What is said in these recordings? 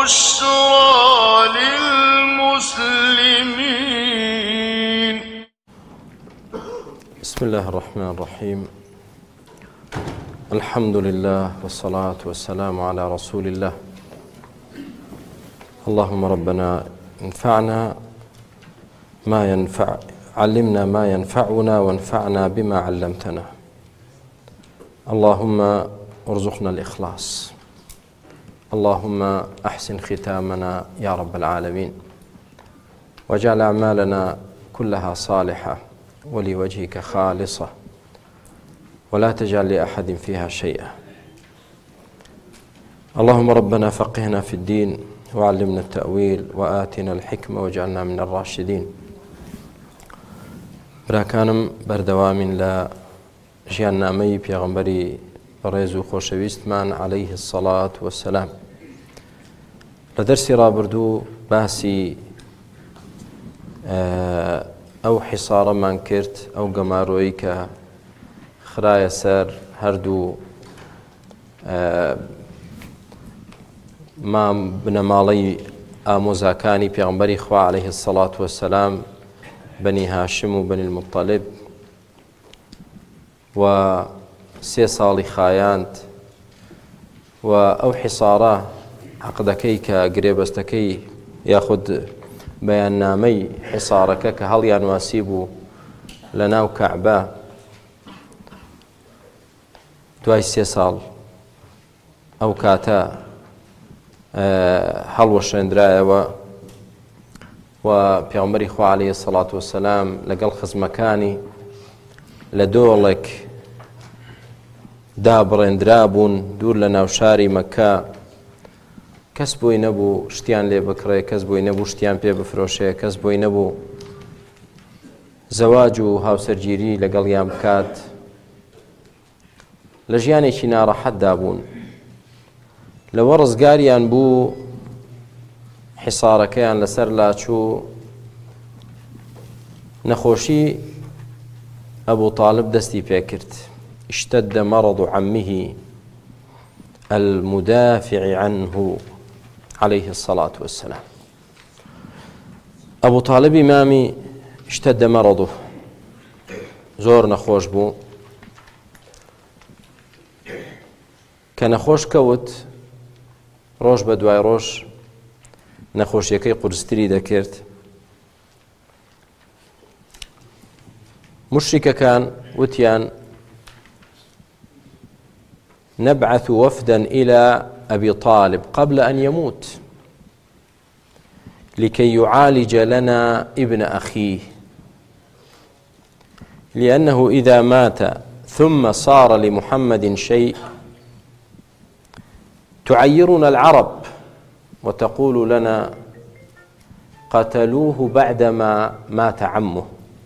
وبشرى للمسلمين. بسم الله الرحمن الرحيم. الحمد لله والصلاة والسلام على رسول الله. اللهم ربنا انفعنا علمنا ما ينفعنا وانفعنا بما علمتنا. اللهم ارزقنا الإخلاص. اللهم أحسن ختامنا يا رب العالمين، واجعل أعمالنا كلها صالحة ولوجهك خالصة، ولا تجعل لأحد فيها شيئا. اللهم ربنا فقهنا في الدين وعلمنا التأويل وآتنا الحكمة واجعلنا من الراشدين. براكانم بردوام لا ژیان نامەی پێغەمبەری بەڕێز و خۆشەویستمان عليه الصلاة والسلام. لە دەرسی ڕابردوو باسی ئەو حیسارەمان کرد، ئەو گەماڕۆیی کە خرایە سەر هەردوو بنەماڵەی ئامۆزاکانی پێغەمبەری خوا عليه الصلاة والسلام، بەنی هاشم و بەنی المطەلب، و 3 ساڵی خایاند، و ئەو حیسارە عەقدەکەی کە گرێبەستەکەی یاخود بەیاننامەی حیسارەکە کە هەڵیان واسی بوو لە ناو کەعبە دوای 3 ساڵ ئەو کاتە هەڵوەشێنرایەوە، و پێغەمبەری خوا عەلەیهی السەڵات وەسەلام لەگەڵ خزمەکانی لە دۆڵێک دابڕێنرا بوون دوور لە ناو شاری مەککە. کەس بۆی نەبوو شتیان لێ بکڕێ، کەس بۆی نەبوو شتیان پێ بفرۆشێ، کەس بۆی نەبوو زەواج و هاوسەرگیری لەگەڵیان بکات. لە ژیانێکی ناڕەحەتدا بوون. لەوە ڕزگاریان بوو حیسارەکەیان لەسەر لاچوو. نەخۆشی ئەبوو طالب دەستی پێکرد. اشتد مرض عمه المدافع عنه عليه الصلاة والسلام. أبو طالب إمامي اشتد مرضه، زۆر نەخۆش بوو، کە نەخۆش کەوت ڕۆژ بە دوای ڕۆژ نەخۆشیەکەی قورستری دەکرد. مشركەکان وتیان نبعث وفدا إلى أبي طالب قبل أن يموت لكي يعالج لنا ابن أخيه، لأنه إذا مات ثم صار لمحمد شيء تعيرنا العرب وتقول لنا قتلوه بعدما مات عمه.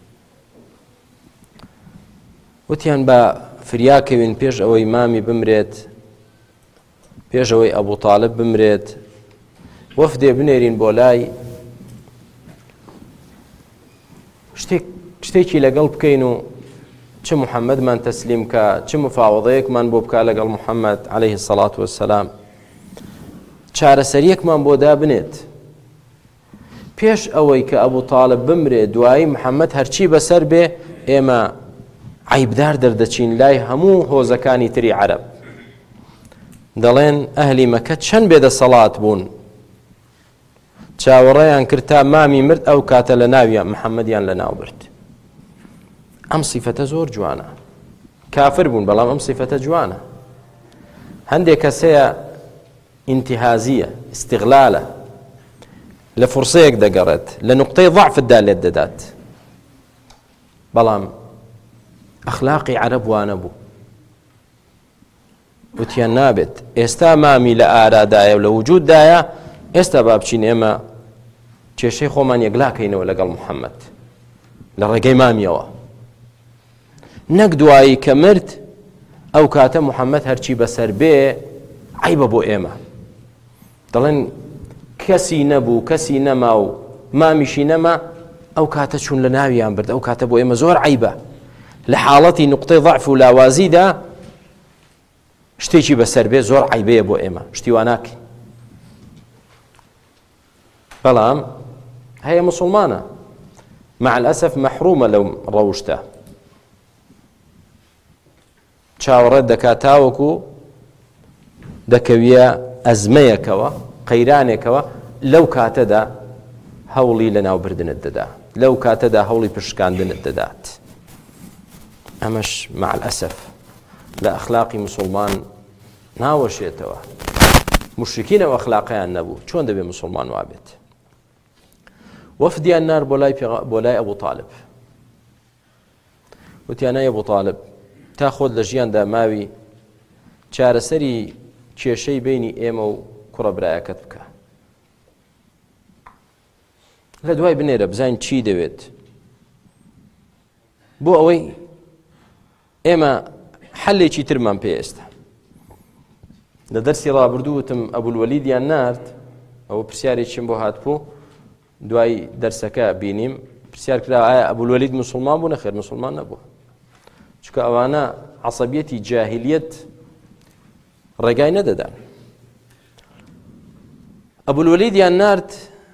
وتیان بە فریاکەوین پێش ئەوەی مامی بمرێت، پێش ئەوەی ئەبوو طالب بمرێت، وەفدێ بنێرین بۆ لای شتێکی لەگەڵ بکەین و چ محەممەدمان تەسلیم کە، چ مفاوەضەیەکمان بۆ بکە لەگەڵ محەممەد عليه الصلاة والسلام، چارەسەریەکمان بۆ دابنێت پێش ئەوەی کە ئەبوو طالب بمرێت. دوایی محەممەد هەرچی بەسەر بێ ئێمە عیبدار دەردەچین لای هەموو هۆزەکانی تری عەرەب. دەڵێن ئەهلی مەکە چەند بێدەسەڵات بوون، چاوەڕێیان کرد تا مامی مرد ئەو کاتە لە ناویان محەممەدیان لە ناو برد. ئەم سیفەتە زۆر جوانە. کافر بوون بەڵام ئەم سیفەتە جوانە. هەندێک کەسەیە ئینتیهازیە، ئیستیغلالە، لە فورسەیەک دەگەڕێت، لە نوقتەی ضعفدا لێت دەدات، بەڵام ئەخلاقی عەرەب وانە بوو. وتیان نابێت ئێستا مامی لە ئارادایە و لە وجوددایە، ئێستا با بچین ئێمە کێشەی خۆمان یەکلاکەینەوە لەگەڵ محەممەد لە ڕێگەی مامیەوە، نەک دوایی کە مرد ئەو کاتە محەممەد هەرچی بەسەر بێ عیبە بۆ ئێمە. دەڵێن کەسی نەبوو، کەسی نەما و مامیشی نەما، ئەو کاتە چوون لە ناویان برد، ئەو کاتە بۆ ئێمە زۆر عیبە. لە حاڵەتی نقطەی ضعف و لاوازیدا شتێکی بەسەر بێ زۆر عیبەیە بۆ ئێمە، شتی وا ناکەین. بەڵام هەیە مسلمانە مع الأسف محرومە لەو ڕەوشتە چاوەڕێت دەکات تاوەکو دەکەویە ئەزمەیەکەوە قەیرانێکەوە لەو کاتەدا هەوڵی لە ناوبردنت دەدا لەو کاتەدا هەوڵی پشکاندنت دەدات ئەمەش مع الأسف لە ئەخلاقی مسلمان ناوەشێتەوە مشرکینەوە ئەخلاقیان نەبوو چۆن دەبێ مسلمان وابێت وەفدیان نار بۆ لای ئەبوو تاالب وتیانای ئەبوو تاالب تا خۆت لە ژیاندا ماوی چارەسەری کێشەی بینی ئێمە و کوڕە برایەکەت بکە لە دوای بنێرە بزانین چی دەوێت بۆ ئەوەی ئێمە حەلێکی ترمان پێ ئێستا لە دەرسی ڕابردوو وتم ئەبولوەلیدیان نارد ئەوە پرسیارێکیم بۆ هاتبوو دوای دەرسەکە بینیم پرسیار کرا ئایا ئەبولوەلید مسلمان بوو نەخێر مسلمان نەبوو چونکە ئەوانە عەسەبیەتی جاهیلیەت ڕێگای نەدەدان ئەبولوەلیدیان نارد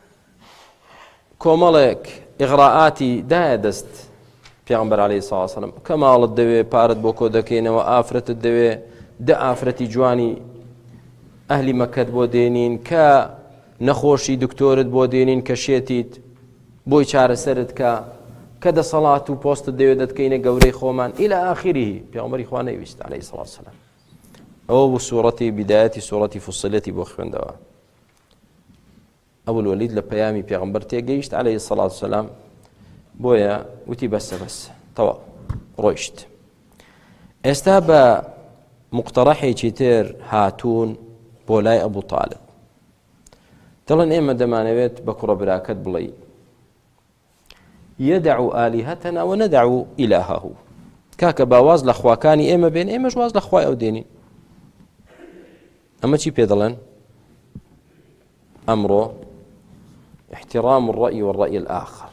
کۆمەڵێک ئیغراءاتی دایە دەست پێغەمبەر عەلەیهی سڵاو وسەلام کە ماڵت دەوێ پارت بۆ کۆ دەکەینەوە ئافرەتت دەوێ دە ئافرەتی جوانی ئەهلی مەکەت بۆ دێنین کە نەخۆشی دکتۆرت بۆ دێنین کە شێتیت بۆی چارەسەرت کە دەسەڵات و پۆستت دەوێت دەتکەینە گەورەی خۆمان ئیلە ئاخیریه پێغەمبەری خوا نەیویست عەلەیهی سڵاو وسەلام ئەوە بوو سوورەتی بیدایەتی سوورەتی فوسیلەتی بۆ خوێندەوە ئەبولوەلید لە پەیامی پێغەمبەر تێگەیشت عەلەیهی سڵاو وسەلام بۆیە وتی بەسە تەواو ڕۆیشت ئێستا بە مقتەڕەحێکی تر هاتوون بۆ لای ئەبوو تاالب دەڵێن ئێمە دەمانەوێت بە کوڕە براکەت بڵێ يدع آلهتنا وندع إلهه کاکە باواز لە خواکانی ئێمە بێن ئێمەش واز لە خوای ئەو دێنین ئەمە چی پێ دەڵێن ئەمڕۆ احترام الرأي والرأي الآخر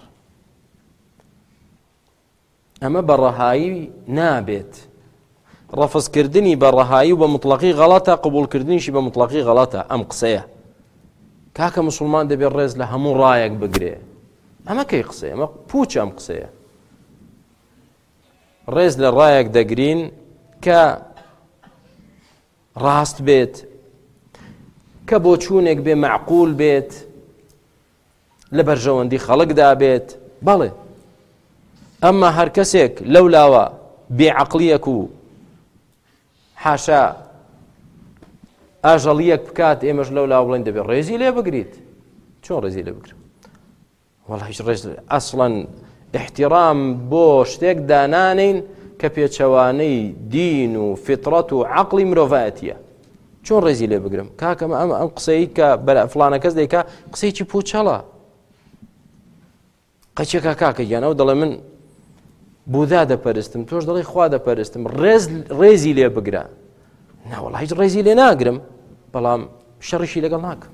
ئەمە بەڕەهایی نابێت ڕەفزکردنی بەڕەهایی و بە مطلقی غەڵەتە قبولکردنیشی بە مطلقی غەڵەتە ئەم قسەیە کاکە مسلمان دەبێت ڕێز لە هەموو ڕایەک بگرێ ئەمە کەی قسەیە ئەمە پوچ ئەم قسەیە ڕێز لە ڕایەک دەگرین کە ڕاست بێت کە بۆ چوونێک بێ معقول بێت لە بەرژەوەندی خەڵکدا بێت بەڵێ ئەمما هەر کەسێک لەولاوە بێعەقلیەک و حاشا ئاژەڵیەک بکات ئێمەش لەولاوە بڵێن دەبێت ڕێزی لێ بگریت چۆن ڕێزی لێ بگرم وەڵا هیچ ڕێز ئەسڵەن احترام بۆ شتێک دانانین کە پێچەوانەی دین و فیتڕەت و عەقڵی مرۆڤایەتیە چۆن ڕێزی لێ بگرم کاکە ئەم قسەی کە فڵانە کەس دەیکا قسەیکی پوچەڵە قەچێکا کاکە گیانەوە دەڵێ من بوودا دەپەرستم تۆش دەڵێ خوا دەپەرستم ڕێزی لێ بگرە ناوەڵا هیچ ڕێزی لێ ناگرم بەڵام شەڕیشی لەگەڵ ناکەم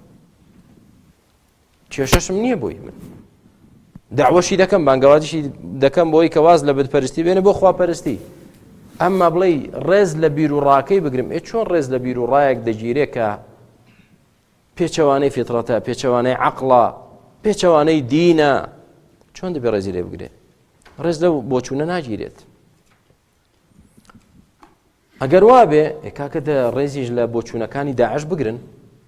کێشەشم نییە بۆی من داوەشی دەکەم بانگەوازیشی دەکەم بۆی کە واز لە بتپەرستی بێنە بۆ خواپەرستی ئەمما بڵێ ڕێز لە بیر و ڕاکەی بگرم چۆن ڕێز لە بیر و ڕایەک دەگیرێ کە پێچەوانەی فیتڕەتە پێچەوانەی عەقڵە پێچەوانەی دینە چۆن دەبێ ڕێزی لێ بگرێ ڕێز لەو بۆچوونە ناگیرێت ئەگەر وابێ کاکە ڕێزیش لە بۆچوونەکانی داعش بگرن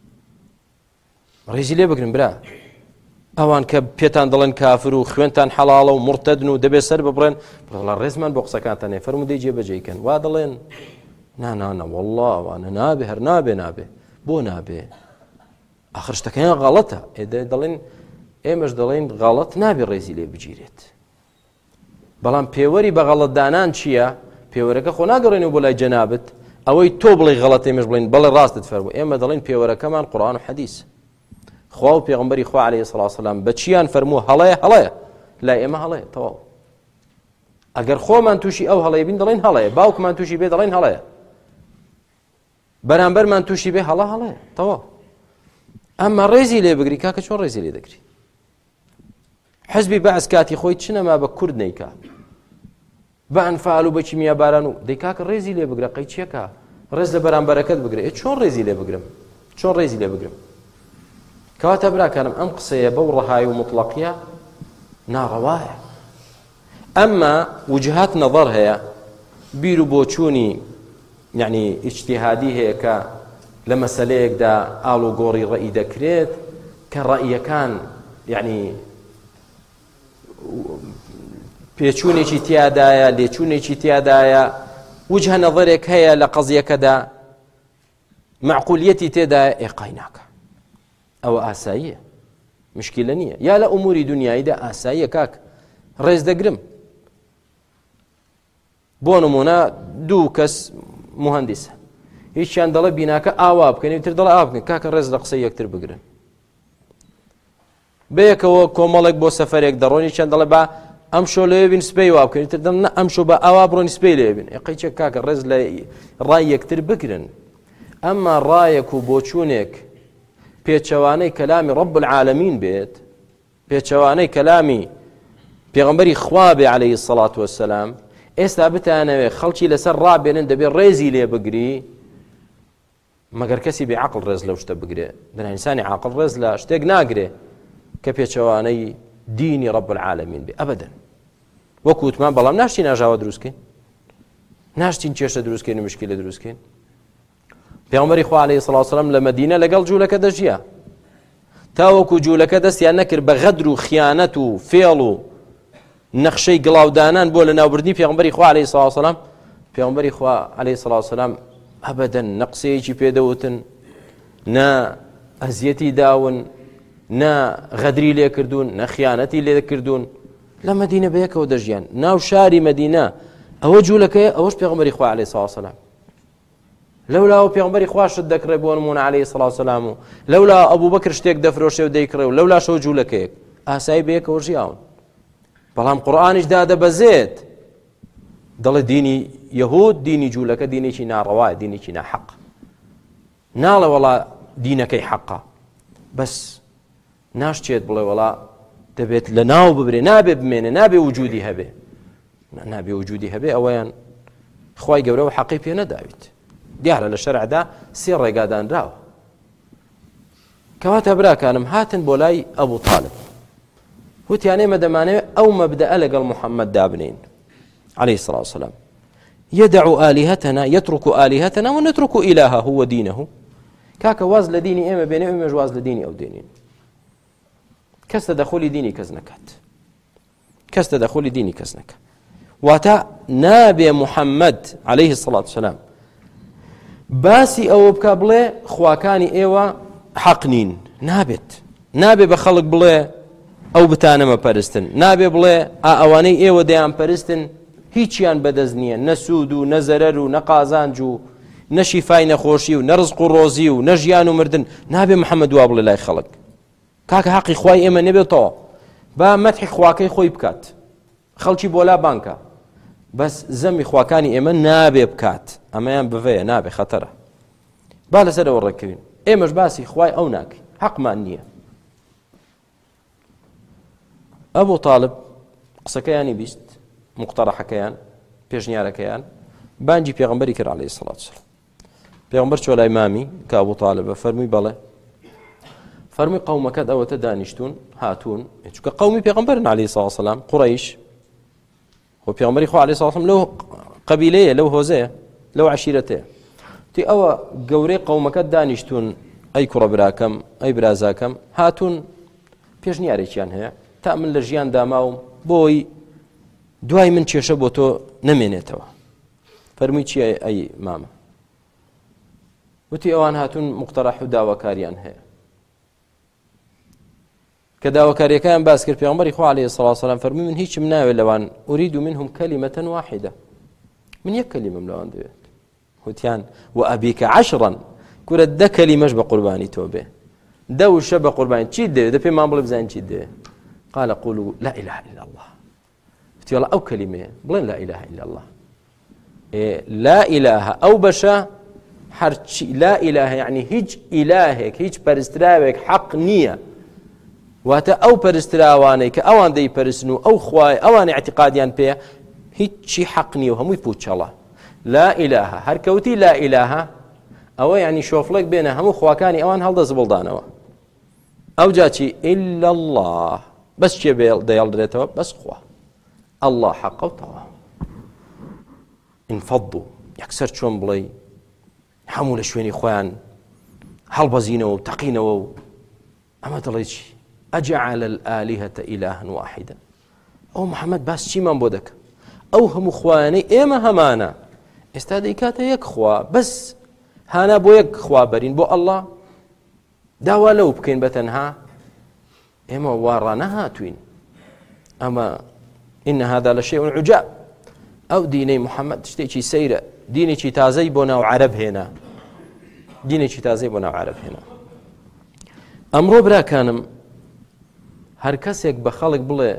ڕێزی لێ بگرن برا ئەوان کە پێتان دەڵێن کافر و خوێنتان حەڵاڵە و مرتەدن و دەبێت سەر ببڕێن بڵێ ڕێزمان بۆ قسەکانتان هەیە فەرموودەی جێبەجێیکەن وا دەڵێن نانانە وەڵڵا ئەوانە نابێ هەر نابێ بۆ نابێ ئاخر شتەکەیان غەڵەتە دەڵێن ئێمەش دەڵێن غەڵەت نابێ ڕێزی لێ بگیرێت بەڵام پێوەری بە غەڵەتدانان چییە پێوەرەکە خۆ ناگەڕێنەوە بۆ لای جەنابەت ئەوەی تۆ بڵێ غەڵەت ئێمەش بڵێن بەڵێ ڕاستت فەرموو ئێمە دەڵێن پێوەرەکەمان قورئان و حەدیث خوا و پێغەمبەری خوا عەلەیهی سڵاو وسەلام بەچیان فەرموو هەڵەیە لای ئێمە هەڵەیە تەواو ئەگەر خۆمان تووشی ئەو هەڵەیە بین دەڵێن هەڵەیە باوکمان تووشی بێ دەڵێن هەڵەیە بەرامبەرمان تووشی بێ هەڵەیە تەواو ئەمما ڕێزی لێ بگری کاکە چۆن ڕێزی لێ دەگری حزبی بەعز کاتی خۆی چنەما بە کورد نەیکا بە ئەنفال و بە کیمیا باران و دەی کاکە ڕێزی لێ بگرە قەی چیەکە ڕێز لە بەرامبەرەکەت بگرێ چۆن ڕێزی لێ بگرم چۆن ڕێزی لێ بگرم کەواتە براکانم ئەم قسەیە بەو ڕەهای و مطلقیە ناڕەوایە. ئەمما وجهات نەظەر هەیە، بیر و بۆچوونی یعنی ئیجتیهادی هەیە کە لە مەسەلەیەکدا ئاڵ و گۆڕی ڕەئی دەکرێت کە ڕەئیەکان یعنی پێچوونێکی تیادایە، لێچوونێکی تیادایە، وجهە نەظەرێک هەیە لە قەزیەکەدا، معقولیەتی تێدایە، ئێقای ناکە. ئەوە ئاساییە، مشکلە نییە. یا لە ئوموری دنیاییدا ئاساییە کاک، ڕێز دەگرم. بۆ نمونە دوو کەس مهندسە، هیچیان دەڵێ بیناکە ئاوا بکەن، تر دەڵێ ئاوا بکەن، کاکە ڕێز لە قسەی یەکتر بگرن. بەیەکەوە کۆمەڵێک بۆ سەفەرێک دەڕۆنی، چەند دەڵێ با ئەم شۆ لەوێ بین سپەی وا بکەن، تر دەڵێ ئەم شۆ بە ئاوا بڕۆنی سپەی لێ بین. قەیچێک کاکە ڕێز لە ڕای یەکتر بگرن. ئەمما ڕایەک و بۆچوونێک پێچەوانەی کەلامی ڕەب العالەمین بێت، پێچەوانەی کەلامی پێغەمبەری خوا بێ عەلەیهی السەڵات وەسسەلام، ئێستا بتانەوێ خەڵکی لەسەر ڕابێنن دەبێت ڕێزی لێ بگری، مەگەر کەسی بێعەقڵ ڕێز لەو شتە بگرێ. بەنانیسانی عاقڵ ڕێز لە شتێک ناگرێ کە پێچەوانەی دینی ڕەب العالەمین بێ ئەبەدەن. وەکو وتمان بەڵام ناشتین ئاژاوە دروستکەین، ناشتین کێشە دروستکەین و مشکلە دروستکەین. پێغەمبەری خوا عەلەیهی سەڵات وسەلام لە مەدینە لەگەڵ جوولەکە دەژیا، تاوەکو جوولەکە دەستیان نەکرد بە غەدر و خیانەت و فێڵ و نەخشەی گڵاودانان بۆ لە ناوبردنی پێغەمبەری خوا عەلەیهی سەڵات وسەلام. پێغەمبەری خوا عەلەیهی سەڵات وسەلام ئەبەدەن نە قسەیەکی پێدەوتن، نە ئەزیەتی داون، نە غەدری لێ کردوون، نە خیانەتی لێ کردوون. لە مەدینە بەیەکەوە دەژیان، ناو شاری مەدینە ئەوە جوولەکەیە، ئەوەش پێغەمبەری خوا عەلەیهی سەڵات وسەلام. لەولاوە پێغەمبەری خوا شت دەکڕێ بۆ نمونە عەلەیهی سەڵات وسەلام، و لەولا ئەبوو بەکر شتێک دەفرۆشێ و دەیکڕێ، و لەولا شەو جوولەکەیەک ئاسایی بەیەکەوە ژیاون. بەڵام قورئانیش دادەبەزێت دەڵێ دینی یەهود، دینی جوولەکە دینێکی ناڕەوایە، دینێکی ناحەق. ناڵێ وەڵا دینەکەی حەقە، بەس ناشتێت بڵێ وەڵا دەبێت لە ناو ببرێ، نابێ بمێنێ، نابێ وجودی هەبێ، نابێ وجودی هەبێ. ئەوەیان خوای گەورە حەقی پێ نەداویت. دیارە لە شەرعدا سێ ڕێگادانراوە. کەواتە براکانم هاتن بۆ لای ئەبوو تاڵب، وتیان ئێمە دەمانەوێت ئەو مەبدەئە لەگەڵ موحەممەد دابنین عەلەیهی سەڵات وسەلام، يدع آلهتنا يترك آلهتنا ونترك إلهه ودينه. كاك واز لديني إما بيني وإما جواز لديني أو دينين. كس تدخل ديني كزنكات، كس تدخل ديني كزنك. واتا نابي محمد عليه الصلاة والسلام باسي أو بكابلي خواكاني إيوا حقنين، نابت نابي بخلق بلي أو بتانا ما برستن، نابي بلي أواني إيوا ديان برستن، هیچیان بەدەست نییە، نە سوود و نە زەرەر و نە قازانج و نە شیفای نەخۆشی و نە ڕزق و ڕۆزی و نە ژیان و مردن. نابێ محەممەد وا بڵێ لای خەڵک کاکە حەقی خوای ئێمە نەبێتەوە، با مەدحی خواکەی خۆی بکات، خەڵکی بۆ لا بانکە، بەس زەمی خواکانی ئێمە نابێ بکات. ئەمەیان بڤەیە، نابێ، خەتەرە. با لەسەرەوە ڕێککەوین، ئێمەش باسی خوای ئەو ناکەین، حەقمان نییە. ئەبوو تاڵب قسەکەیانی بیست، مقتەرەحەکەیان، پێشنیارەکەیان بانجی پێغەمبەری کرد عەلەیهی سەڵات وسەلام. پێغەمبەر چۆ لای مامی کە ئەبوو تاڵبە، فەرمووی بەڵێ، فەرمووی قەومەکەت ئەوەتە دانیشتون هاتوون، چونکە قەومی پێغەمبەرن عەلەیهی سەڵات وسەلام، قوڕەیش، خۆ پێغەمبەری خوا عەلەیهی سەڵات وسەلام لەو قەبیلەیە، لەو هۆزەیە، لەو عەشیرەتەیە. تی ئەوە گەورەی قەومەکەت دانیشتون، ئەی کوڕە براکەم، ئەی برازاکەم، هاتوون پێشنیارێکیان هەیە تا من لە ژیان داماوم بۆی دوای من کێشە بۆ تۆ نەمێنێتەوە. فەرمووی چییە ئەی مامە؟ وتی ئەوان هاتوون مقتەرەح و داواکاریان هەیە. کە داواکاریەکەیان باس کرد، پێغەمبەری خوا عەلەیهی سەڵات وسەلام فەرمووی من هیچم ناوێت لەوان، ئوریدو منهم کەلیمەتەن واحیدە، من یەک کەلیمەم لەوان دەوێت. وتیان وەئەبیکە عەشڕەن، کورە دە کەلیمەش بە قوربانی تۆ بێ، دە وشە بە قوربانی. چیت دەوێت؟ دە پێمان بڵێ بزانین چیت دەوێت. قال قولوا لا إله إلا الله. والله أو كلمة بلين لا إله إلا الله. لا إله أو بشا حرشي، لا إله يعني هيج إلهك، هيج برستراوك حق نية، واتا أو برستراوانك أوان دي برسنو أو خواي أوان اعتقاديان بيه هيج شي حق نية وهم يبوتش الله. لا إله هركوتي لا إله أو يعني شوف لك بينها هم خواكاني أوان هل دز بلدانوا ئەو جاچی ئیلا الله بەس چێ دەیڵدرێتەوە بەس خوا الله حەقەوتەوە ئینفەضوا یەکسەر چۆن بڵێ هەموو لە شوێنی خۆیان هەڵبەزینەوە و تەقینەوە و ئەمە دەڵێ چی ئەجعل الآلهة إلها واحدا ئەو محەممەد باس چیمان بۆ دەکە ئەو هەموو خوایانەی ئێمە هەمانە ئێستا دەیکاتە یەک خوا بەس هانا بۆ یەک خوا بەرین بۆ ئەڵڵا داوا لەو بکەین بەتەنها ئێمە وا ڕانەهاتوین ئەمە إن هذا لشيء عجاب ئەو دینەی محەممەد شتێکی سەیرە دینێکی تازەی بۆ ناو عەرەب هێنا دینێکی تازەی بۆ ناو عەرەب هێنا ئەمڕۆ براکانم هەر کەسێک بە خەڵک بڵێ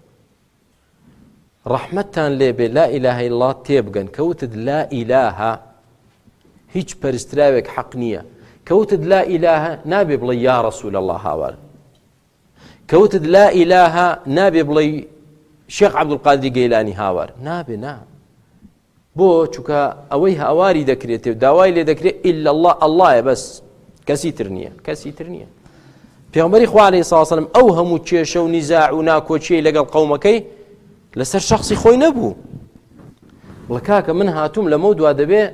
ڕەحمەتتان لێبێ لا ئیلاهە ئیلا الله تێبگەن کەوتت لا ئیلاهە هیچ پەرستراوێک حەق نییە کەوتت لا ئیلاهە نابێ بڵێ یا ڕەسوول الله هاوار کەوتت لا ئیلاهە نابێ بڵێ شێخ عەبدولقادری گەیلانی هاوار نابێ نا بۆ چونکە ئەوەی هاواری دەکرێتێ و داوای لێ دەکرێت ئیلا الله ئەڵڵایە بەس کەسی تر نییە پێغەمبەری خوا عەلەیهی سەڵاتو وەسەلام ئەو هەموو کێشە و نیزاع و ناکۆچیەی لەگەڵ قەومەکەی لەسەر شەخصی خۆی نەبوو بڵێ کاکە من هاتووم لەمە دوا دەبێ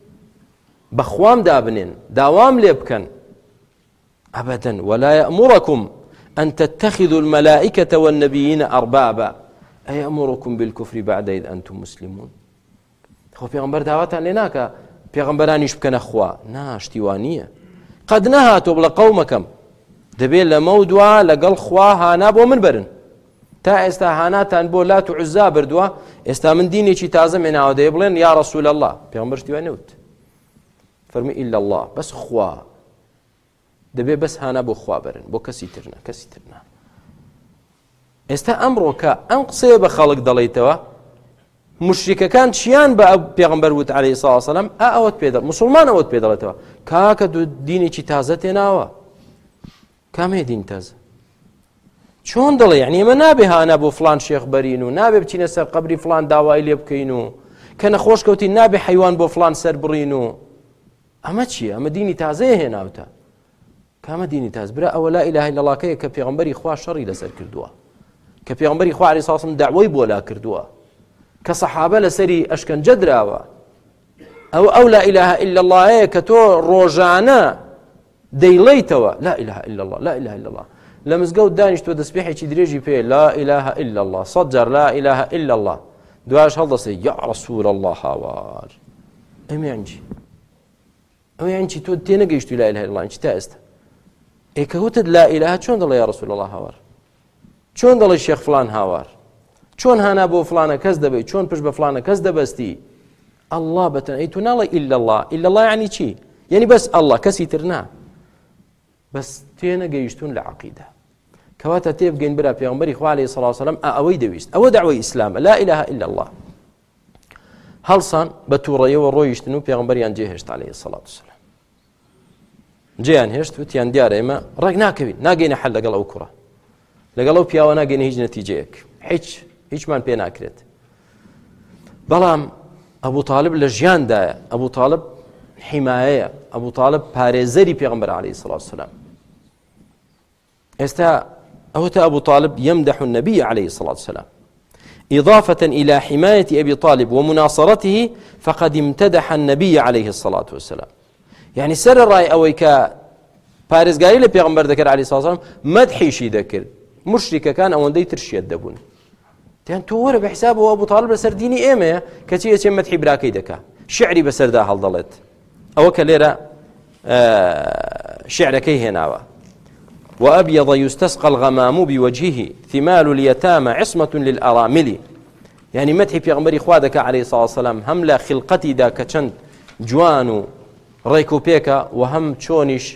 بەخوام دابنێن داوام لێ بکەن ئەبەدەن ولا يأمركم أن تتخذوا الملائكة والنبيين أربابا أيأمركم بالكفر بعد إذ أنتم مسلمون خۆ پێغەمبەر داواتان لێ ناکە پێغەمبەرانیش بکەنە خوا نا شتیوانیە قەد نەهاتۆ بڵە قەومەکەم دەبێت لەمە دوا لەگەڵ خوا هانا بۆ من برن تا ئێستا هاناتان بۆ لات و عوزا بردووە ئێستا من دینێکی تازە مێناوە دەیە بڵێن یا ڕەسوول الله پێغەمبەر شتیوان نەوت فەرمی ئیلا الله بەس خوا دەبێ بەس هانا بۆ خوا برن بۆ کەسی ترنا ئێستا ئەمڕۆ کە ئەم قسەیە بە خەڵک دەڵێیتەوە مشریکەکان چیان بە پێغەمبەر وت عەلەیهی سەڵاتو وەسەلام ئەوەت پێ دەڵێت موسڵمان ئەوەت پێ دەڵێتەوە کاکە دینێکی تازە تێناوە کامێ دین تازە چۆن دەڵێ یعنی ئێمە نابێ هانا بۆ فڵان شێخ بەرین و نابێ بچینە سەر قەبری فڵان داوای لێ بکەین و کە نەخۆش کەوتین نابێ حەیوان بۆ فڵان سەر بڕین و ئەمە چییە ئەمە دینی تازەیە هێناوتە کامە دینی تاز برا ئەوە لا ئیلاهە ئیلا اللهکەیە کە پێغەمبەری خوا شەڕی لەسەر کردووە کە پێغەمبەری خوا عەلەیهی سەڵاتو وەسەلام داوای بۆ لا کردووە کە سەحابە لەسەری ئەشکەنجە دراوە ئەو لا ئیلاهە ئیلا اللهەیە کە تۆ ڕۆژانە دەیڵێیتەوە لا ئیلاهە ئیلا الله لا ئیلاهە ئیلا الله لە مزگەوت دانیشتووە دەستپێحێکی درێژی پێ لا ئیلاهە ئیلا الله سەد جار لا ئیلاهە ئیلا الله دوایش هەڵدەسێ یا ڕەسوول الله هاوار ئەمیان چی ئەویان چی تۆ تێنەگەیشتووی لا ئیلاهە ئیلا الله چی تا ئێستا ئێکەوتت لا ئیلاهە چۆن دەڵێ یا ڕەسوول الله هاوار چۆن دەڵێ شێخ فڵان هاوار چۆن هانا بۆ فڵانە کەس دەبێت چۆن پشت بە فڵانە کەس دەبەستی الله بەتەن ئەی تو ناڵێ ئیلا الله ئیلا الله یعنی چی یعنی بەس الله کەسی تر نا بەس تێنەگەیشتون لە عەقیدە کەواتە تێبگەین برا پێغەمبەری خوا عەلەیهی سەڵاتو وەسەلام ئەوەی دەویست ئەوە دەعوەی ئیسلامە لا ئیلاهە ئیلا الله هەڵسان بە تووڕەیەوە ڕۆیشتن و پێغەمبەریان جێهێشت عەلەیهی سەڵاتو وەسەلام جێیان هێشت وتیان دیارە ئێمە ڕێک ناکەوین ناگەینە حەل لەگەڵ ئەو کوڕە لەگەڵ ئەو پیاوە ناگەینە هیچ نەتیجەیەک هیچمان پێ ناکرێت بەڵام ئەبوو تاالب لە ژیاندایە ئەبوو تاالب حیمایەیە ئەبوو تاالب پارێزەری پێغەمبەر عەلەیهی سەڵاتو وەسەلام ئێستا ئەوەتە ئەبوو تاالب يمدح النبي عليه الصلاة والسلام إضافة إلى حماية أبي طالب ومناصرته فقد امتدح النبي عليه الصلاة والسلام يعني سر الرأي أويك بارز قال لبيغمبر ذكر عليه الصلاة والسلام مدحي شي ذكر مشرك كان أو ندي ترشيد دبون يعني تور بحسابه أبو طالب بسر ديني إيمه كتير يتم مدحي براكي دكا شعري بسر ده هالضلت أو كليرة شعر كي هناوه وأبيض يستسقى الغمام بوجهه ثمال اليتامى عصمة للأرامل يعني مدحي بيغمبري خوادك عليه الصلاة والسلام هم لا خلقتي دا كچند جوانو ريكو بيكا وهم چونش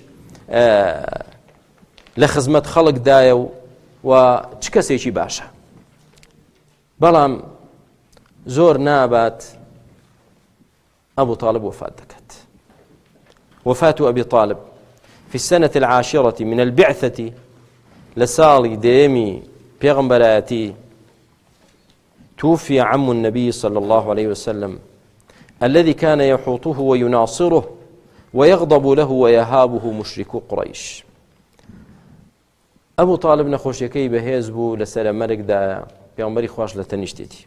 لخزمت خلق دايو وچكسيشي باشا بلام زور نابات أبو طالب وفاة دكت وفاة أبي طالب في السنة 10 من البعثة لسالي ديمي بيغمبراتي توفي عم النبي صلى الله عليه وسلم الذي كان يحوطه ويناصره ويغضب له ويهابه مشركو قريش ئەبوو تاالب نەخۆشیەکەی بەهێز بوو لەسەر مەرگدایە پێغەمبەری خوش لە تەنیشتێتی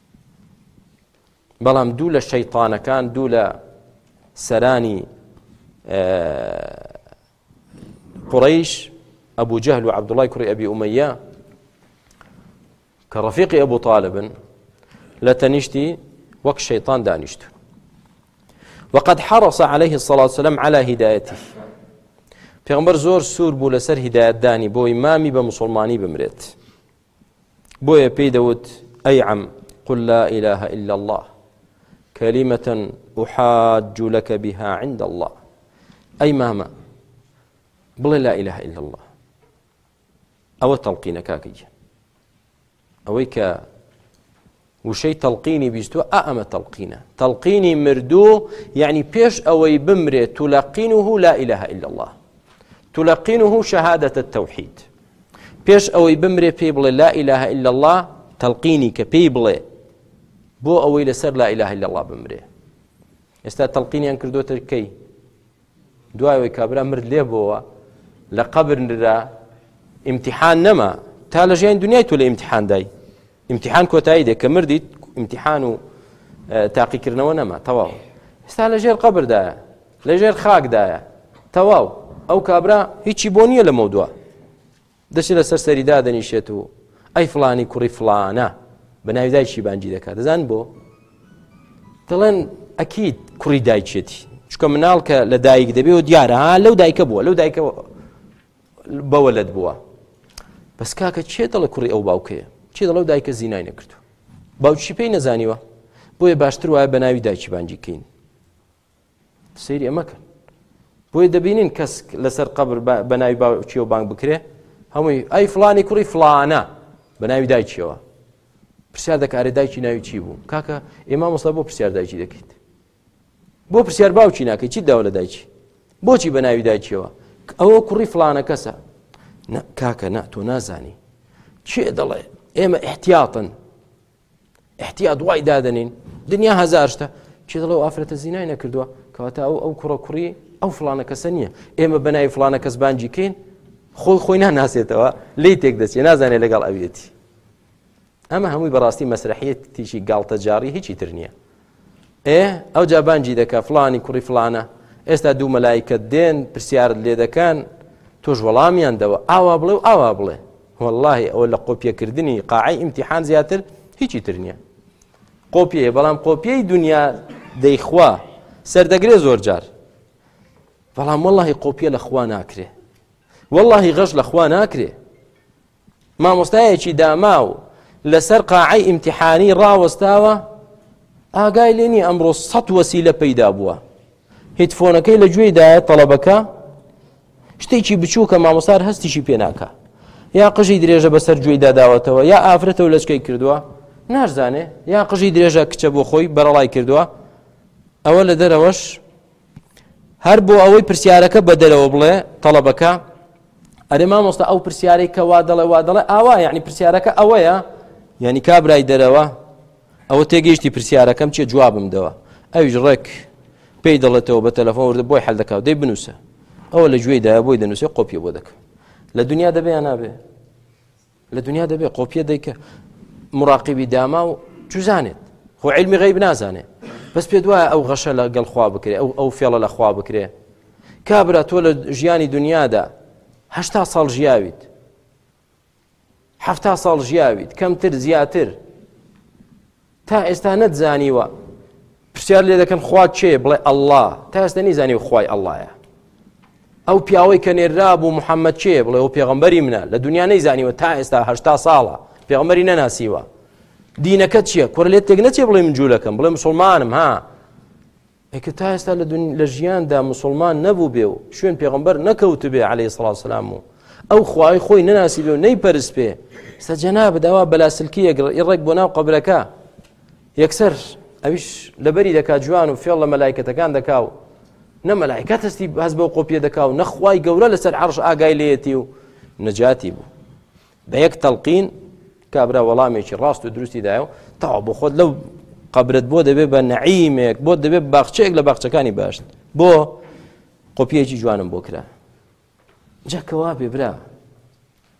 بەڵام دوو لە شەیطانەکان دوو لە سەرانی قڕەیش ئەبوو جەهل و عەبدوڵای کوڕی ئەبی ئومەیە کە ڕەفیقی ئەبوو تاالبن لە تەنیشتی وەک شەیطان دانیشت وقد حرص عليه الصلاة والسلام على هدايته پێغەمبەر زۆر سوور بوو لەسەر هیدایەتدانی بۆی مامی بە مسلمانی بمرێت بۆیە پێی دەوت ئەی عەم قل لا إله إلا الله كلمة أحاج لك بها عند الله أي ماما بڵێ لا إله إلا الله ئەوە تەڵقینە کاکەی ئەوەی کە وشەی تەڵقینی بیستووە ئەمە تەڵقینی مردوو یعنی پێش ئەوەی بمرێت تلقینه لا إله إلا الله تلقينه شهادة التوحيد پێش ئەوەی بمرێ پێی بڵێ لا إله إلا الله تەڵقینی کە پێی بڵێ بۆ ئەوەی لەسەر لا إله إلا الله بمرێ ئێستا تەڵقینیان کردوتە کەی دوایەوەی کابرا مرد لێ بۆەوە لە قەبردا ئیمتیحان نەما تا لە ژیانی دنیای تۆ لە ئیمتیحان دای ئیمتیحان کۆتایی دێ کە مردیت ئیمتیحان و تاقیکردنەوە نەما تەواو ئێستا لە ژێر قەبردایە لە ژێر خاکدایە تەواو ئەو کابرا هیچی بۆ نییە لە مەودووە دەچێت لەسەر سەریدا دەنیشێت و ئەی فڵانی کوڕی فڵانە بە ناوی دایکی بانگی دەکات دەزان بۆ دەڵێن ئەکید کوڕی دایکێتی چکە مناڵ کە لە دایک دەبێ و دیارە لەو دایکە بووە لەو دایکە بەوەلەت بووە بەس کاکە چێ دەڵێ کوڕی ئەو باوکەیە چێ دەڵێ و دایکە زینای نەکردو باوکی پێی نەزانیوە بۆیە باشتر وایە بە ناوی دایکی بانگی بکەین سەیری ئەمەکەن بۆیە دەبینین کەس لەسەر قەبر بە ناوی باوکیەوە بانگ بکرێ هەمووی ئەی فڵانی کوڕی فڵانە بە ناوی دایکیەوە پرسیار دەکارێ دایکی ناوی چی بوو کاکە ئێمە مەسڵە بۆ پرسیار دایکی دەکەیت بۆ پرسیار باوکی ناکەی چیت داوە لە دایکی بۆچی بە ناوی دایکیەوە ئەوە کوڕی فڵانە کەسە کاکە نا تۆ نازانی چێ دەڵێ ئێمە احتیاط وای دادەنین دنیا هەزار شتە چێ دەڵێ و ئافرەتە زینای نەکردووە کەواتە ئەو کوڕی ئەو فڵانە کەسە نییە ئێمە بە ناوی فڵانە کەس بانگی کەین خۆی ناناسێتەوە لی تێک دەچێت نازانێت لەگەڵ ئەوێتی ئەمە هەمووی بەڕاستی مەسرحیەتیشی گاڵتە جاری هیچی تر نییە ئەو جا بانگی دەکا فڵانی کوڕی فڵانە ئێستا دوو مەلایکەت دێن پرسیارت لێ دەکەن تۆش وەڵامیان دەوە ئاوا بڵێ و ئاوا بڵێ وەڵڵاهی ئەوە لە قۆپیەکردنی قاعەی ئیمتیحان زیاتر هیچی تر نییە قۆپیەیە بەڵام قۆپیەی دنیا دەیخوا سەردەگرێ زۆر جار بەڵام وەڵڵاهی قۆپیە لە خوا ناکرێ وەڵڵاهی غەش لە خوا ناکرێ مامۆستایەکی داما و لەسەر قاعەی ئیمتیحانی ڕاوەستاوە ئاگای لێنی ئەمڕۆ 100 وەسیلە پەیدا بووە هیدفۆنەکەی لە گوێیدایە تەڵەبەکە شتێکی بچووکە مامۆستار هەستیشی پێ ناکە یا قژی درێژە بەسەر گوێیدا داوەتەوە یا ئافرەتە و لەچکەی کردووە نازانێ یا قژی درێژە کچە بۆ خۆی بەرەڵای کردووە ئەوە لە دەرەوەش هەر بۆ ئەوەی پرسیارەکە بە دەرەوە بڵێ تەڵەبەکە ئەرێ مامۆستا ئەو پرسیارەی کە وا دەڵێ ئاوا یعنی پرسیارەکە ئەوەیە یعنی کابرای دەرەوە ئەوە تێگەیشتی پرسیارەکەم چیە جوابم دەوە ئەویش ڕێک پێی دەڵێتەوە بە تەلەفۆن وردە بۆی حەل دەکاو دەی بنووسە ئەوە لە گوێیدایە بۆی دەنووسێ قۆپیە بۆ دەکە لە دنیا دەبێ یا نابێ لە دنیا دەبێ قۆپیە دەیکە مراقبی داما و جوزانێت خۆ علمی غەیب نازانێ بەس پێ دوایە ئەو غەشە لەگەڵ خوا بکرێ ئەو فێڵە لە خوا بکرێ کابرا تۆ لە ژیانی دنیادا 80 ساڵ ژیاویت 70 ساڵ ژیاویت کەمتر زیاتر تا ئێستا نەتزانیوە پرسیار لێ دەکەن خوا چێ بڵێ ئەڵڵا تا ئێستا نەیزانیوە خوای ئەڵڵایە ئەو پیاوەی کە نێرا بوو محەممەد چێ بڵێ ئەو پێغەمبەری منە لە دنیا نەیزانیوە تا ئێستا 80 ساڵە پێغەمبەری نەناسیوە دینەکەت چییە کوڕە لێت تێک نەچێ بڵێ من جوولەکەم بڵێ مسلمانم ها ئەیکە تا ئێستا لە ژیاندا مسلمان نەبوو بێ و شوێن پێغەمبەر نەکەوت بێ عەلەیهی سڵات وسەلام و ئەو خوای خۆی نەناسی بێ و نەیپەرست پێ ئێستا جەنابە داوا بەلاسلکیەک ئیڕێک بۆ ناو قەبرەکە یەکسەر ئەویش لەبەری دەکات جوان و فێڵ لە مەلایکەتەکان دەکا و نە مەلایکەت هەستی هەست بەو قۆپیە دەکا و نەخوای گەورە لەسەر عەرش ئاگای لێیەتی و نەجاتی بوو بە یەک تەڵقین کابرا وەڵامێکی ڕاست و دروستی دایە و تاوا بۆ خۆت لەو قەبرت بۆ دەبێت بە نەعیمێک بۆ دەبێت باخچەیەک لە باخچەکانی باشن بۆ قۆپیەکی جوانم بۆ کرا جا کەوا بێ برا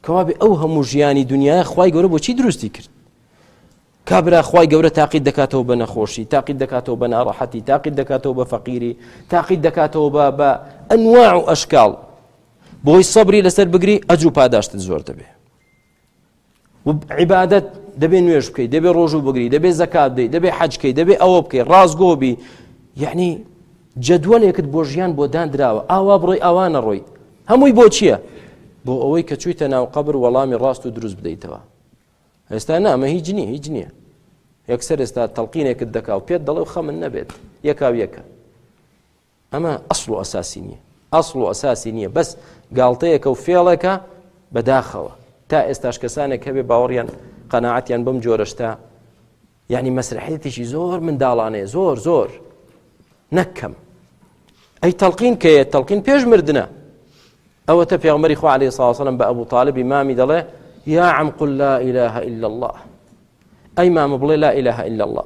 کەوابێ ئەو هەموو ژیانی دنیای خوای گەورە بۆچی دروستی کرد کابرا خوای گەورە تاقید دەکاتەوە بە نەخۆشی تاقید دەکاتەوە بە ناڕەحەتی تاقید دەکاتەوە بە فەقیری تاقید دەکاتەوە بە ئەنواع و ئەشکاڵ بۆی سەبری لەسەر بگری ئەجر و پاداشتت زۆر دەبێ و عیبادەت دەبێ نوێژ بکەیت دەبێ ڕۆژوو بگری دەبێ زەکات بدەیت دەبێ حەجکەیت دەبێ ئەوە بکەیت ڕازگۆ بی یعنی جەدوەلێکت بۆ ژیان بۆ دانراوە ئاوا بڕۆی ئاوانە ڕۆی هەمووی بۆ چییە بۆ ئەوەی کە چوویتە ناو قەبر وەڵامی ڕاست و دروست بدەیتەوە ئێستا نامە هیچ نییە یەکسەر ئێستا تەڵقینێکت دەکا و پێت دەڵێ و خەمن نەبێت یەکاو یەکە ئەمە ئەسڵ و ئەساسی نییە بەس گاڵتەیەکە و فێڵێکە بەداخەوە تا ئێستاش کەسانێک هەبێ باوەڕیان قەناعەتیان بەم جۆرەشتا یعنی مەسرحێتێکی زۆر منداڵانەیە زۆر نەکەم ئەی تەڵقین کەیە تەڵقین پێش مردنە ئەوەتە پێغەمبەری خوا عەلەیهی سڵاو وسەلەم بە ئەبوو تاالب ئیمامی دەڵێ یا عەم قل لا إله إلا الله ئەی مامە بڵێ لا إله إلا الله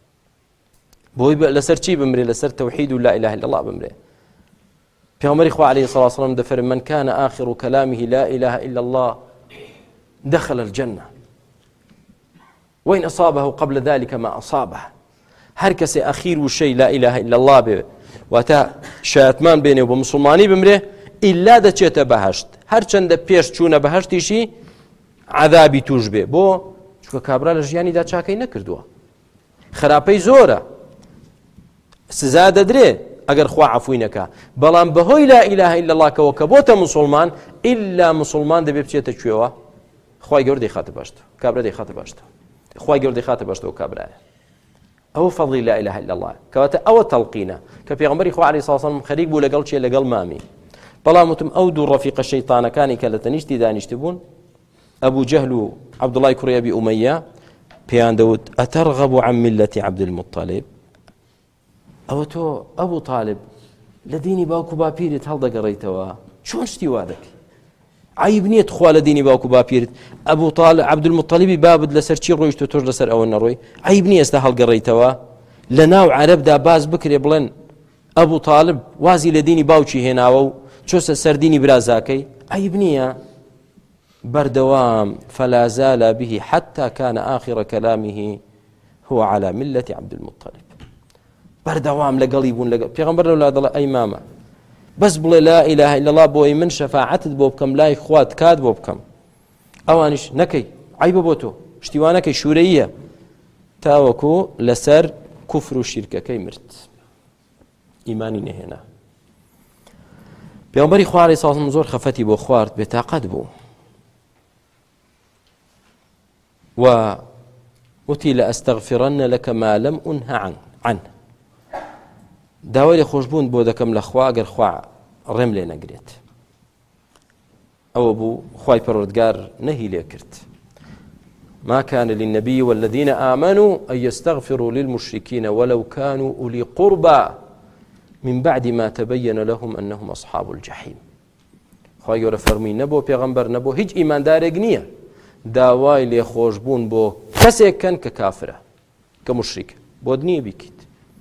بۆی لەسەر چی بمرێ لەسەر تەوحید و لا إله إلا الله بمرێ پێغەمبەری خوا عەلەیهی سڵاو وسەلەم دەفەرمێ من كان آخر كلامه لا إله إلا الله دخل الجنة وإن أصابه قبل ذلك ما أصابه هر کەسێ ئەخیر و شەی لا إله إلا الله بێ واتە شایەتمان بێنێ و بە مسلمانی بمرێ ئیلا دەچێتە بەهەشت هەرچەندە پێش چوونە بەهەشتیشی عەذابی توش بێ بۆ چونکە کابرا لە ژیانیدا چاکەی نەکردووە خراپەی زۆرە سزا دەدرێ ئەگەر خوا عەفوی نەکا بەڵام بەهۆی لا إله إلا الله کەوە کە بۆتە مسلمان ئیلا مسلمان دەبێ بچێتە کوێوە خوای گەورە دەیخاتە باشتەوە کابرا دەیخاتە باشتەوە خوای گەورە دەیخاتە باشتەوە کابرایە ئەو فەضلی لا إله إلا الله کەواتە ئەوە تەڵقینە کە پێغەمبەری خوا عەلەیهی سڵاو وسەلەم خەریک بوو لەگەڵ چێ لەگەڵ مامی بەڵام وتم ئەو دوو ڕەفیقە شەیطانەکانی کە لە تەنیشتی دانیشت بوون ئەبوو جەهل و عەبدوڵای کوڕی ئەبی ئومەیە پێیان دەوت ئەتەرغەب عن میلەتی عەبدولموطەلیب ئەوە تۆ ئەبوو تاالب لە دینی باوکو باپیرت هەڵدەگەڕێیتەوە چۆن شتی وا دەکەی عیب نییە تخوا لە دینی باوکو باپیرت ئەبوو تاالب عەبدولموطەلیبی بابت لەسەر چی ڕۆیشت و تۆش لەسەر ئەوە نەڕۆی عیب نییە ئێستا هەڵگەڕێیتەوە لە ناو عەرەبدا باز بکرێ بڵێن ئەبوو تاالب وازی لە دینی باوکی هێناوە و چۆسە سەر دینی برازاکەی عیب نییە بەردەوام فلا زال به حتى كان آخر كلامه هو على ملة عەبدولموطەلیب بەردەوام لەگەڵی بوون پێغەمبەر لەولا دەڵێ ئەی مامە بەس بڵێ لا إله إلا الله بۆی من شەفاعەتت بۆ بکەم لای خوات کات بۆ بکەم ئەوانیش نەکەی عیبە بۆ تۆ شتیوانەکەی شوورەییە تاوەکو لەسەر کوفر و شیرکەکەی مرد ئیمانی نەهێنا پێغەمبەری خوا عەلەیهی سڵاو وسەلەم زۆر خەفەتی بۆ خوارد بێتاقەت بوو و وتی لأستغفرن لك ما لم أنه عنه داوای خۆشبوون بۆ دەکەم لە خوا ئەگەر خوا ڕێم لێ نەگرێت ئەوە بوو خوای پەروەردگار نەهی لێ کرد ما كان للنبي والذين آمنوا أن يستغفروا للمشركين ولو كانوا أولي قربى من بعد ما تبين لهم أنهم أصحاب الجحيم خوای گەورە فەرمووی نەبۆ پێغەمبەر نەبۆ هیچ ئیماندارێک نییە داوای لێ خۆشبوون بۆ کەسێکن کە کافرە کە مشریکە بۆ نییە بیکەیت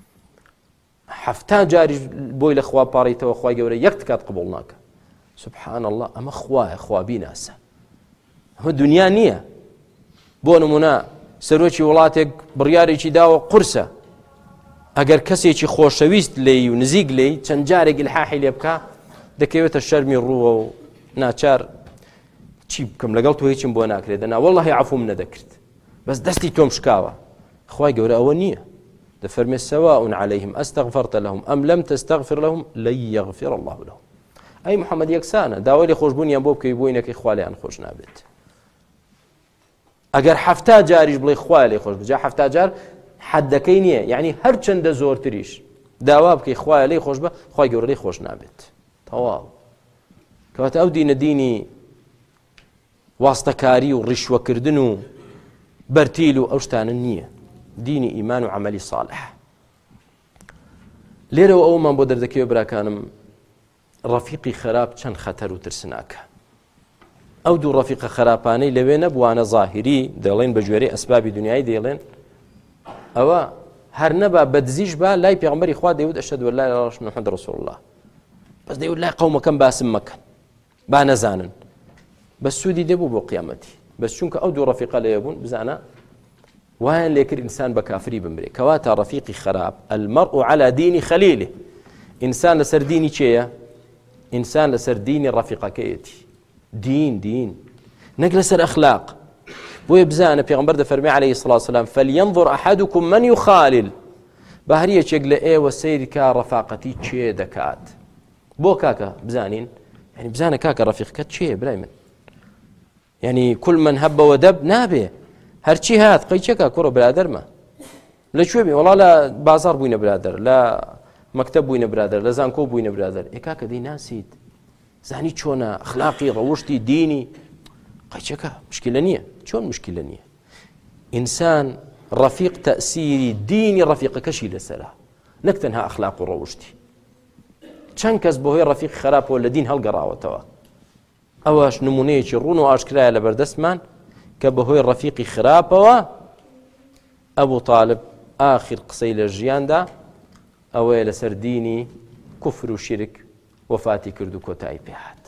حەفتا جاری بۆی لە خوا پاڕیتەوە خوای گەورە یەک تکات قبوڵ ناکە سبحان الله ئەمە خوایە خوا بیناسە ئەمە دنیا نییە بۆ نمونە سەرۆکی وڵاتێک بڕیارێکی داوە قورسە ئەگەر کەسێکی خۆشەویست لێی و نزیک لێی چەند جارێک ئیلحاحی لێ بکە دەکەوێتە شەرمی ڕووە و ناچار چی بکەم لەگەڵ تۆ هیچم بۆ ناکرێت دەنا وەڵڵاهی عەفوم نەدەکرد بەس دەستی تۆم شکاوە خوای گەورە ئەوە نییە دەفەرمێ سواء عليهم أستغفرت لهم أم لم تستغفر لهم لن يغفر الله لهم أي محمد یەکسانە داوای لێ خۆشبوونیان بۆ بکەی بۆی نەکەی خوا لێیان خۆش نابێت ئەگەر حەفتا جاریش بڵێ خوا لێ خۆش بجا حەفتا جار حەدەکەی نییە یعنی هەر چەندە زۆرتریش داوا بکەی خوایە لێی خۆش بە خوای گەورە لێی خۆش نابێت تەواو کەواتە ئەو دینە دینی واستەکاری و ڕیشوەکردن و بەرتیل و ئەو شتانە نییە دینی ئیمان و عەمەلی صالح لێرەوە ئەومان بۆ دەردەکەوێ براکانم ڕەفیقی خراپ چەند خەتەر و ترسناکە ئەو دوو ڕەفیقە خراپانەی لەوێ نەبووانە ظاهری دەڵێن بە ژێرەی ئەسبابی دنیای دەڵێن ئەوە هەر نەبا بەدزیش با لای پێغەمبەری خوا دەیوت ئەشهەدو ئەن لا ئیلاهە ئیلەڵڵاه محەممەد ڕەسوڵ الله بەس دەیوت لای قەومەکەم باسم مەکەن با نەزانن بەس سوودی دەبوو بۆ قیامەتی بەس چونکە ئەو دوو ڕەفیقە لێ بوون بزانە وایان لێکرد ئینسان بە کافری بمرێ کەواتە ڕەفیقی خراپ المەرء على دینی خەلیله ئینسان لەسەر دینی چێیە ئینسان لەسەر دینی ڕەفیقەکەیەتی دین نەک لەسەر ئەخلاق بۆیە بزانە پێغەمبەر دەفەرمێ عليه الصلاة والسلام فلينظر أحدكم من يخالل بە هەر یەکێک لە ئێوە سەیری کا ڕەفاقەتی چێ دەکات بۆ کاکە بزانین يعني بزانە کاکە ڕەفیقەکەت چێ برای من يعني كل من هب ودب نابێ هەرچی هات قەیچەکە کوڕە برادەرمە لەکوێ بێ وەڵا لە بازار بووینە برادەر لە مەکتەب بووینە برادەر لە زانکۆ بووینە برادەر کاکە دەی ناسیت زانی چۆنە ئەخلاقی ڕەوشتی دینی قەیچەکە مشکلە نییە چۆن مشکلە نییە ئینسان ڕەفیق تەئسیری دینی ڕەفیقەکەشی لەسەرە نەک تەنها ئەخلاق و ڕەوشتی چەند کەس بەهۆی ڕەفیق خراپەوە لە دین هەڵگەڕاوەتەوە ئەوەش نمونەیەکی ڕوون و ئاشکرایە لە بەردەستمان کە بەهۆی ڕەفیقی خراپەوە ئەبوو طالب ئاخر قسەی لە ژیاندا ئەوەیە لەسەر دینی کوفر و شرک وەفاتی کرد و کۆتایی پێهات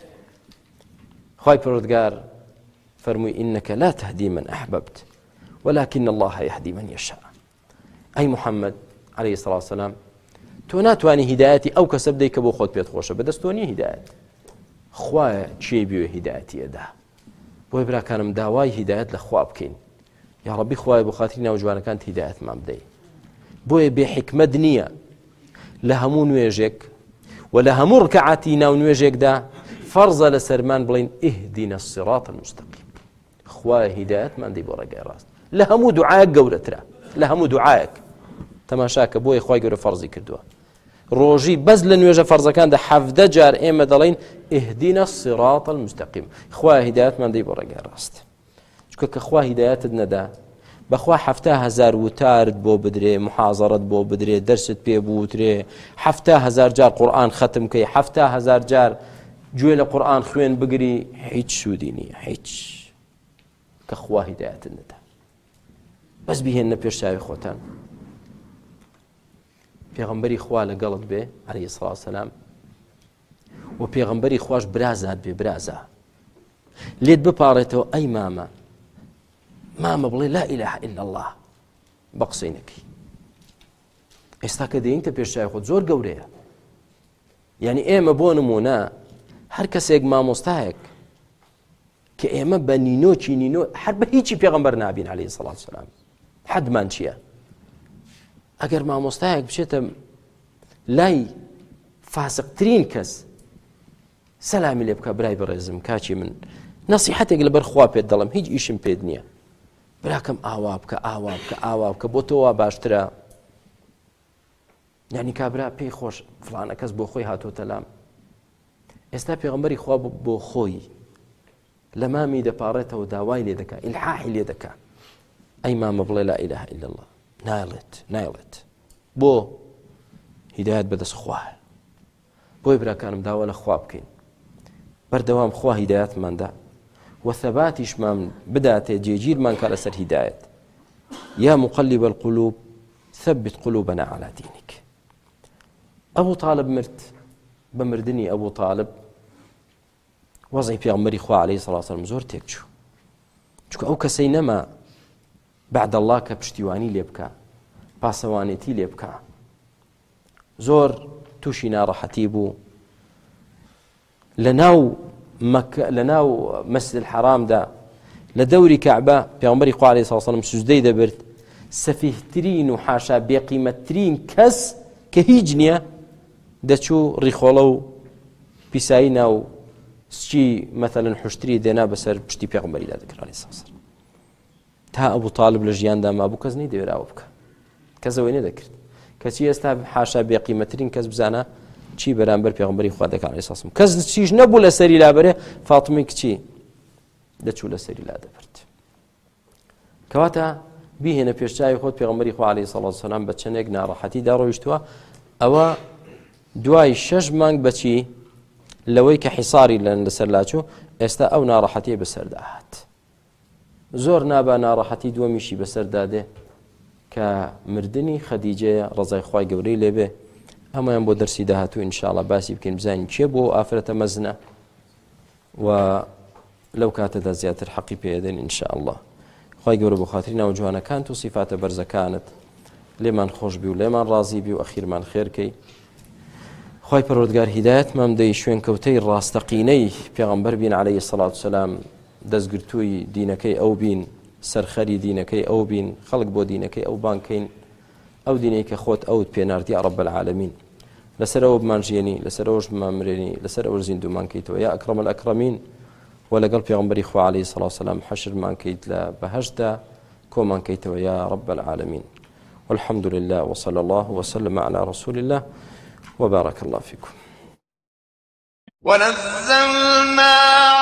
خوای پەروەردگار فەرمووی ئینەکە لا تهدی من ئەحببت ولكن الله يهدي من يشاء أي محمد عليه الصلاة والسلام تۆ ناتوانی هیدایەتی ئەو کەسە بدەیت کە بۆ خۆت پێت خۆشە بەدەست تۆ نییە هیدایەت خوایە چێ بێ هیدایەتی ئەدا بۆی براکانم داوای هیدایەت لە خوا بکەین یا ڕەبی خوایە بۆ خاتری ناوجوانەکانت هیدایەتمان بدەیت بۆیە بێ حکمت نییە لە هەموو نوێژێک و لە هەموو ڕکعاتی ناو نوێژێکدا فەرزە لە سەرمان بڵین ئیهدینە الصراط المستقیم خوایە هیدایەتمان دەی بۆ ڕێگای ڕاست لە هەموو دوعایەک گەورەترە لە هەموو دوعایەک تەماشاکە بۆیە خوای گەورە فەرزی کردووە ڕۆژی بەس لە نوێژە فەرزەکاندا 17 جار ئێمە دەڵێن ئیهدینە الصراط المستقیم خوایە هیدایەتمان دەی بۆ ڕێگای ڕاست چونکە کە خوا هیدایەتت نەدا بەخوا 7,000 وتارت بۆ بدرێ محازەرەت بۆ بدرێ دەرست پێ بوترێ 7,000 جار قورئان ختم کەی 7,000 جار گوێ لە قورئان خوێن بگری هیچ سوودی نییە هیچ کە خوا هیدایەتت نەدا بەس بیهێنە پێش چاوی خۆتان پێغەمبەری خوا لەگەڵت بێ عەلەیهی سڵاو سەلام و پێغەمبەری خوش برازات بێ برازە لێت بپاڕێتەوە ئەی مامە بڵێ لا ئیلاهە ئیلا الله بە قسەی نەکەی ئێستا کە دەیەنتە پێش چاوی خۆت زۆر گەورەیە یعنی ئێمە بۆ نمونە هەر کەسێک مامۆستایەک کە ئێمە بە نینۆکی نینۆ هەر بە هیچی پێغەمبەر نابین عەلەیهی سڵاو سەلام حەدمان چییە ئەگەر مامۆستایەک بچێتە لای فاسقترین کەس سەلامی لێ بکە برای بەڕێزم کاچی من نەسیحەتێک لەبەر خوا پێت دەڵم هیچ ئیشم پێت نییە براکەم ئاوا بکە بۆ تۆوا باشترە یعنی کابرا پێی خۆش فڵانە کەس بۆ خۆی هاتۆتە لام ئێستا پێغەمبەری خوا بۆ خۆی لە مامی دەپاڕێتەوە داوای لێ دەکا ئیلحاحی لێ دەکا ئەی مامە بڵێ لا ئیلاهە ئیلا الله نایڵێت بۆ هیدایەت بەدەست خوایە بۆی براکانم داوا لە خوا بکەین بەردەوام خوا هیدایەتماندا و ثەباتیشمان بداتێ جێگیرمان کە لەسەر هیدایەت یا مقلب القلوب ثبت قلوبنا على دينك ئەبوو طالب مرد بە مردنی ئەبوو طالب وەزعی پێغەمبەری خوا عەلەیهی سڵاو سەلام زۆر تێک چوو چونکە ئەو کەسەی نەما بعد الله کە پشتیوانی لێ بکە پاسەوانێتی لێ بکە زۆر تووشی ناڕەحەتی بوو لە ناو مەسجد الحەرامدا لە دەوری کەعبە پێغەمبەری خوا عەلەیهی سڵاو سەلام سوجدەی دەبرد سەفیهترین و حاشا بێقیمەتترین کەس کە هیچ نییە دەچوو ڕیخۆڵە و پیسایی ناو سچی مەثەلەن حوشتری دێنا بەسەر پشتی پێغەمبەریدا دەکرا عەلەیهی سڵاو سەلام تا ئەبوو طالب لە ژیاندا مابوو کەس نەی دەوێراوە بکە کەسەوەی نەدەکرد کەچی ئێستا حاشا بێقیمەترین کەس بزانە چی بەرامبەر پێغەمبەری خوا دەکات عەلەیهی سڵاو سەلام کەس چیش نەبوو لە سەری لابەرێ فاتمی کچی دەچوو لە سەری لا دەبرد کەواتە بیهێنە پێش چاوی خۆت پێغەمبەری خوا عەلەیهی سڵاو سەلام بە چەندێک ناڕەحەتیدا ڕۆیشتووە ئەوە دوای 6 مانگ بەچی لەوەی کە حیساری لەسەر لاچوو ئێستا ئەو ناڕەحەتیە بەسەردا هات زۆر نابا ناڕەحەتی دووەمیشی بەسەردادێ کە مردنی خەدیجەیە ڕەزای خوای گەورەی لێبێ ئەمەیان بۆ دەرسی داهاتوو ئینشاءڵڵا باسی بکەین بزانین چێ بۆ ئافرەتە مەزنە و لەو کاتەدا زیاتر حەقی پێدەین ئینشاء الله. خی گەورە بۆ خاتری ناو جوانەکانت و سیفاتە بەرزەکانت لێمان خۆش بی و لێمان ڕازی بی و ئەخیرمان خێرکەی. خی پەروەردگار هیدایەتمان بدەی شوێن کەوتەی ڕاستەقینەی پێغەمبەر بین عەلەیهی سەڵات وسەلام، دەستگرتووی دینەکەی ئەو بین، سەرخەری دینەکەی ئەو بین، خەڵک بۆ دینەکەی ئەو بانکەین، ئەو دینەی کە خۆت ئەوت پێناردی یا رب العالمین. لەسەر ئەوە بمانژێنی، لەسەر ئەوەش بمامرێنی، لەسەر ئەوە زیندومان کەیتەوە یا ئەکرەم الئەکرەمین، و لەگەڵ پێغەمبەری خوا عەلەیهی سەڵات وسەلام حەشرمان کەیت لە بەهەشتدا کۆمان کەیتەوە یا رب العالمین. والحمد لله وصلى الله وسلم على رسول الله وبارك الله فيكم. ونزلنا